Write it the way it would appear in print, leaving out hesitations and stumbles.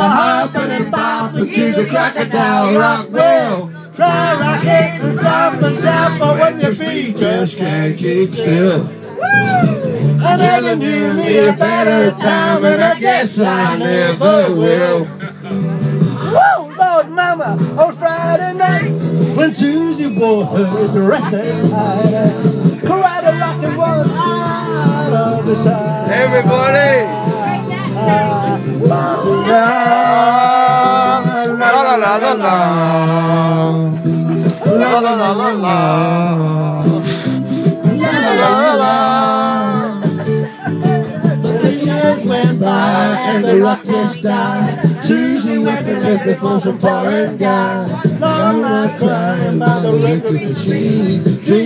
hopping and bopping to the crocodile rock. Well, try rocking and stop and shout, but when your feet just can't keep still. I never knew me a better time, and I guess I never will. Whoa, Lord Mama, on Friday nights, when Susie wore her dresses tight, cried a rockin' one out of the side. Everybody! La la la la la la la la la la la. The years went by and the rock just died. Susie went and lived before some foreign guy. Mama was crying by the record machine.